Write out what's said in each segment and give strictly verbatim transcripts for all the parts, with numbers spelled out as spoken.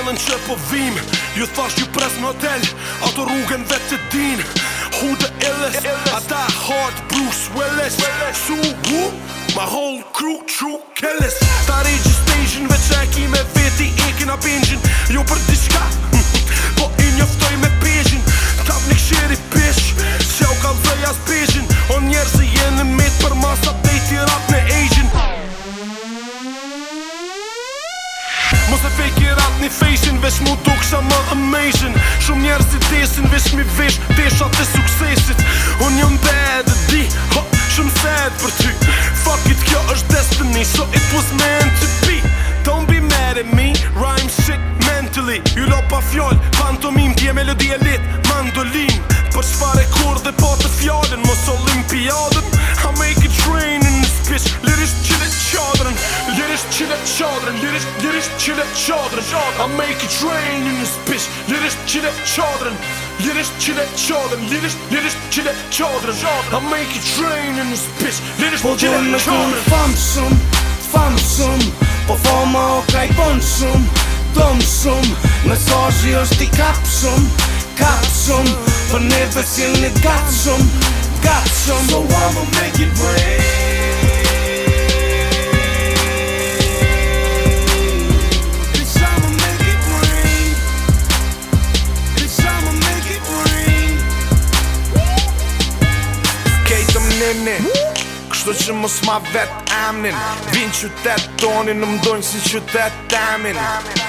gjallën që po vim. Ju thash ju pres në hotel, ato rrugën vetë të din. Who the illest? I die hard, Bruce Willis. Su, who? My whole crew, true killers. Ta regji station, veç e ki me veti e kina benjin. Jo për diçka, po i njoftoj me pejin. Kap një ksheri pish, se u kam zëj as pejin. O njerë se jenë mit për masa pejti rap në agent. Mos e fake it out një fejshin, veç mu duk sa më amazing. Shumë njerë si desin, veç mi vesh deshat e suksesit. Unë jëm bad e di, ho, shumë sad për ty. Fuck it, kjo është destiny, so it was meant to be. Don't be mad at me, rhyme sick mentally. Ju lo pa fjall, pantomim, tje melodi e lit, mandolin. Për çfarë kur dhe po të fjallin, mos olimpiadën. I make it rain in this bitch, lirisht qile qadrën. Lirisht qile qadrën, lirisht, lirisht qile qadrën. I make it rain in this bitch, lirisht qile qadrën. Lirisht qile qadrën, lirisht, lirisht qile qadrën. I make it rain in this bitch, lirisht qile qadrën. Po du me famshëm, famshëm, po fama o kaj bonshëm, domshëm. Mesazhi është i kapshëm, kapshëm, për neve si një gatshëm, gatshëm. So I'ma make it rain. Bitch, I'ma make it rain. Bitch, I'ma make it rain. Kejtëm nini, kështu që mos ma vet emnin. Vin qytet tonin, në mdojnë si qytet temin.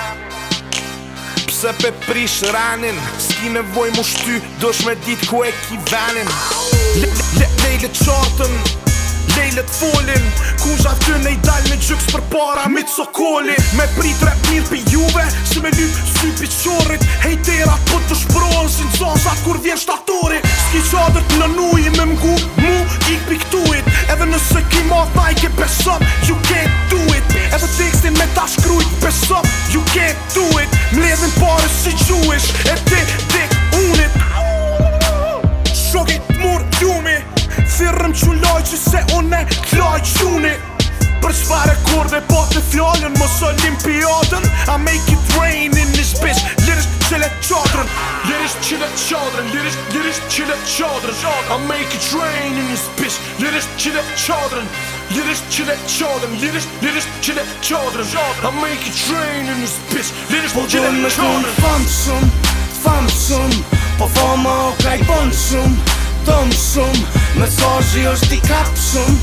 Pse pe prish ranin, s'ki nevoj mu shty, dosh me dit ku e ki venin. Lejlet qartën, lejlet folin, ku zha ty ne i dal me gjyks për para mit sokoli. Me prit rap mirë pi juve, si me lyp sy pi qorit. Hejterat po të shprohen si n'zazat kur vjen shtatori. S'ki qadrt në nuj me mgu, mu ik pi këtuit. Edhe nëse ki ma thaj ke besop, you can't do it. Edhe tekstin me ta shkrujt, besop, you can't do it. Mledhin pare si gjuish, e ti dik unit. Shokit mur gjumi, thirrëm quloj që se une kloj quni. Për çfarë kurde po të fjallën, mos olimpiadën. I make it rain in this bitch, lirisht qile qadrën. Lirisht qile qadrën, lirisht, lirisht qile qadrën. I make it rain in this bitch, lirisht qile qadrën. Lirisht qile qadrën, lirisht, lirisht qile qadrën. I make it rain in this bitch, lirisht qile qadrën. Famshëm, famshëm, po fama o kaj bonshëm, domshëm. Mesazhi është i kapshëm,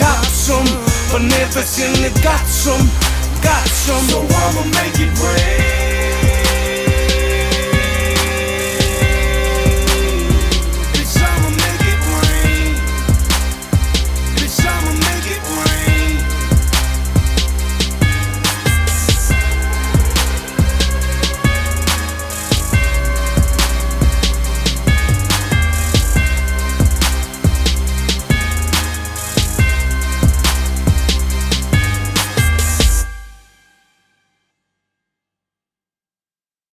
kapshëm, për neve si një gatshëm, gatshëm. So I'ma make it rain.